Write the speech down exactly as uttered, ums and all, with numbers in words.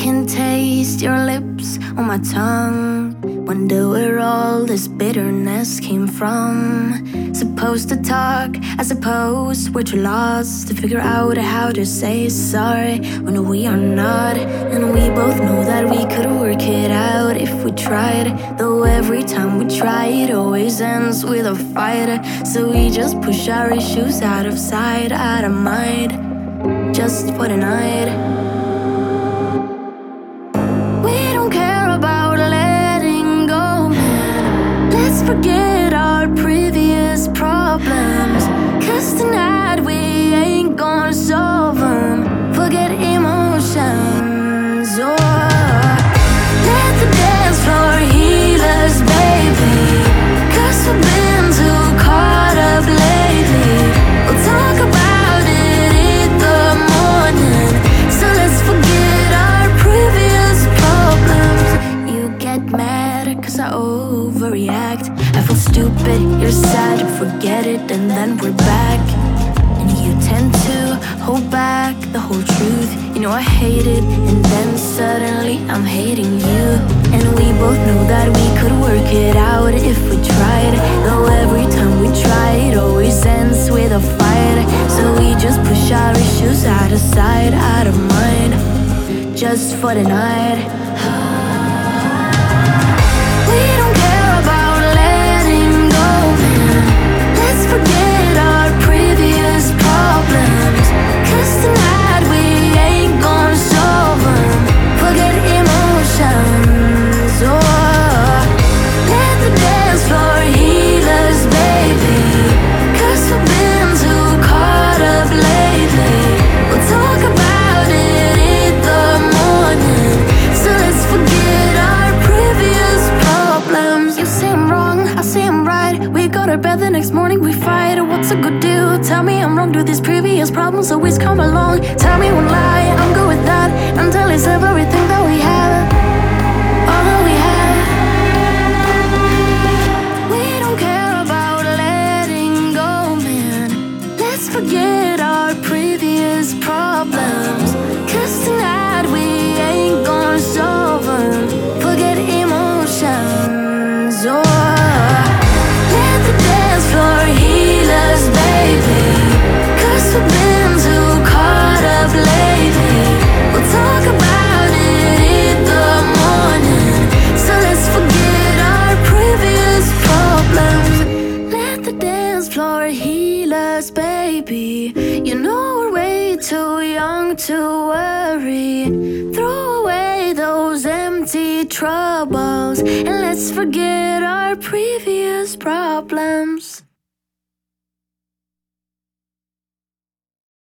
can taste your lips on my tongue. Wonder where all this bitterness came from. Supposed to talk, I suppose we're too lost to figure out how to say sorry when we are not. And we both know that we could work it out if we tried. Though every time we try, it always ends with a fight. So we just push our issues out of sight, out of mind, just for the night. We don't care about letting go, man. Let's forget our previous problems, 'cause tonight we ain't gonna solve them. Forget emotions, or let the dance floor heal us, baby, 'cause we've been too caught up lately. We'll talk about it in the morning, so let's forget our previous problems. You get mad 'cause I overreact. I feel stupid, you're sad, forget it, and then we're back. And you tend to hold back the whole truth. You know I hate it, and then suddenly I'm hating you. And we both know that we could work it out if we tried. Though every time we try, it always ends with a fight. So we just push our issues out of sight, out of mind, just for the night. We don't care about letting go, man. Let's forget our previous problems, 'cause tonight we ain't gonna solve them. Forget emotions, or let the dance floor heal us, baby, 'cause we've been too caught up lately. We'll talk about it in the morning, so let's forget our previous problems. You say I'm wrong, I say I'm right. We go to bed the next morning, we fight. What's a good deal? Tell me I'm wrong. Do these previous problems always come along? Tell me one lie, I'm good with that, until it's everything that we have, all that we have. We don't care about letting go, man. Let's forget our previous problems, 'cause tonight we ain't gonna solve them. Forget emotions, or let the dance floor heal us, baby, 'cause we've been too caught up lately. We'll talk about it in the morning, so let's forget our previous problems. Let the dance floor heal us, baby. You know we're way too young to worry. Throw away those empty troubles, and let's forget our previous problems.